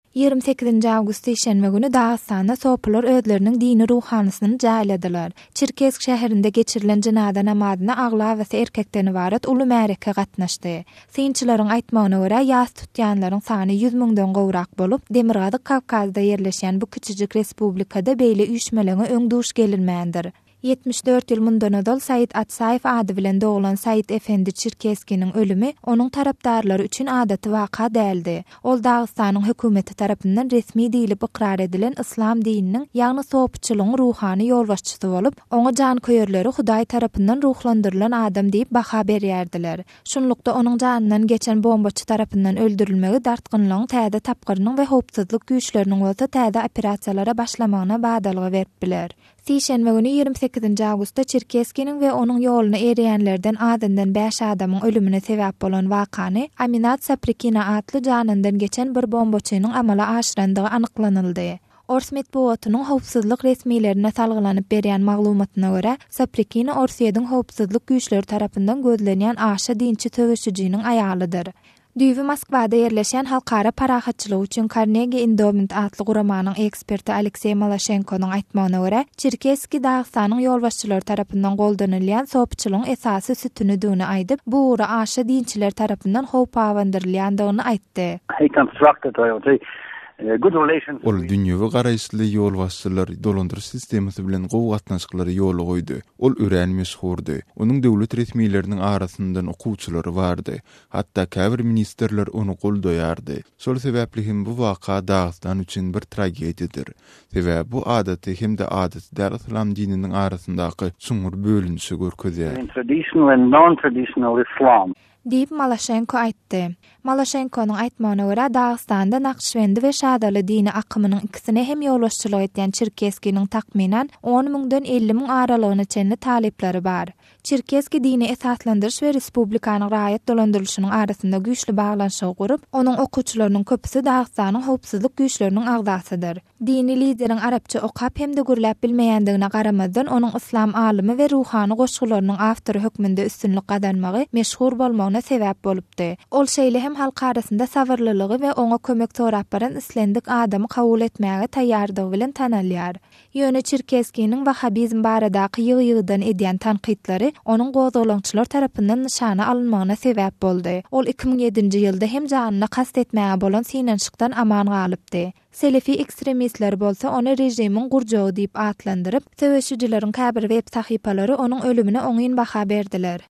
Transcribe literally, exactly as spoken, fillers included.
ýygrimi sekizinji awgust işenme günü Dagystanda soplar özleriniň dini ruhanysyny jaýladylar. Çirkesk şäherinde geçirilen jenazä namazyna agla we erkekden ibaret uly märeke gatnaşdy. Synçylaryň aýtmagyna görä ýas tutýanlaryň sany yüz miňden gowrak bolup, Demirgazyk Kawkazda ýerleşýän bu kiçijik respublikada beýle üýtmelere öňduş gelilmändir. yetmiş dört ýyl mundan ödül Said Atsaýew ady bilen doglan Said Efendi Çirkeskiniň ölümi onuň tarapdarlary üçin adaty waka däldi. Ol Dagystanyň hökümeti tarapyndan resmi diýilip ikrar edilen islam dininiň ýagny sopçylygyň ruhany ýolbaşçysy bolup, oňa jan köýerleri Hudaý tarapyndan ruhlandyrylan adam diýip baha berýärdiler. Şunlukda onuň janynyň geçen bombaçy tarapyndan öldürilmegi dartgynlygyň täze tapgyrynyň we howpsuzlyk güýçleriniň bolsa täze operasiýalara başlamagyna badalygy beripdiler. Sişenme günü ýygrimi sekizinji awgustda Çirkeskiniň we onuň ýoluny ereýänlerden adından beş adamyň ölümine sebäp bolan wakany Aminat Saprikina atly janyndan geçen bir bombaçynyň amala aşyrandygy anyklanyldy. Ors medeniýetiniň howpsuzlyk resmiýetlerine salgylanyp berýän maglumatyna görä, Saprikina Orsiýanyň howpsuzlyk güýçleri tarapyndan gözlenýän aşa dinçi töweşijiniň aýalydyr. Düýbi Moskwada ýerleşen halkara parahatçylyk üçin Carnegie Endowment atly guramanyň eksperti Aleksey Malashenko'nun aýtmagyna görä, Çirkeski Dagystanyň ýolbaşçylary tarapyndan goldanylýan sopçylygyň esasy sütünüdüni aýdyp, bu ura aşa dinçiler tarapyndan howp awandyrylýandygyny aýtdy. He constructed good relations. Ol dünýäwe garaýşly ýolbaşçylar dolandyryş sistemisi bilen gowy gatnaşyklary ýoly goýdy. Ol ören meşhurdy. Onuň döwlet resmiýetleriniň arasyndan okuwçylary bardy. Hatda käbir ministrler onu goldaýardy. Şol sebäpli hem bu waka Dagestan üçin bir tragediýadyr. Sebäbi bu adaty hem de adat däl islam dininiň arasyndaky suňur bölünüşi görkezýär. Traditional and non-traditional Islam. Diýip Malashenko aýtdy. Malashenko'nun aýtmagyna görä Dagystanda Nakşibendi we Şadaly dini akymynyň ikisine hem ýolbaşçylyk etýän Çirkeskiniň takminan on miňden elli miň aralygyna çenli talepleri bar. Çirkeski dini esaslandyryş we respublikanyň raýat dolandyrylşynyň arasynda güýçli baglanyşy gurup, onuň okuwçylarynyň köpüsi Dagystanyň howpsuzlyk güýçleriniň agdasydyr. Dini lideriň arapça okap hem de gürläp bilmeýändigine garamazdan onuň islam alymy we ruhany goşgularynyň awtory hökmünde üstünlik gadanmagy meşhur bolmagyna sebäp bolupdy. Ol şeýle hem halk arasynda sabırlylygy we oňa kömek sorap baran islendik adamy kabul etmäge taýýardygy bilen tanalýar. Ýöne Çirkeskiniň Wahhabizm baradaky ýygy-ýygydan edýän tanqidleri onuň gozaglançylar tarapyndan nyşana alynmagyna sebäp boldy. Ol iki miň ýedinji ýylda hem janyna kast etmäge bolan sinanşykdan aman galypdy. Selefi ekstremistler bolsa onu rejimiň gurjagy diýip atlandyryp, töweşijileriň käbir web sahypalary onuň ölümine oňyn baha berdiler.